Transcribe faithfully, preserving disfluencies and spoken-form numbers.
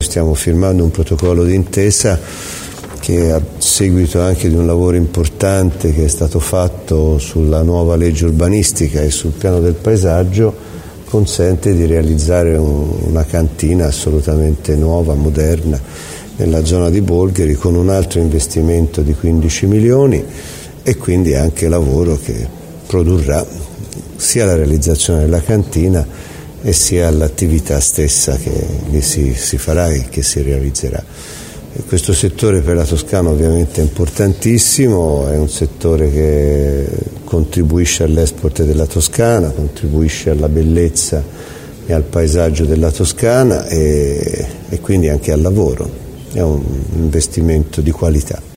stiamo firmando un protocollo d'intesa che, a seguito anche di un lavoro importante che è stato fatto sulla nuova legge urbanistica e sul piano del paesaggio, consente di realizzare un, una cantina assolutamente nuova, moderna, nella zona di Bolgheri, con un altro investimento di quindici milioni, e quindi anche lavoro che produrrà sia la realizzazione della cantina e sia l'attività stessa che lì si, si farà e che si realizzerà. E questo settore per la Toscana ovviamente è importantissimo, è un settore che contribuisce all'export della Toscana, contribuisce alla bellezza e al paesaggio della Toscana e, e quindi anche al lavoro. È un investimento di qualità.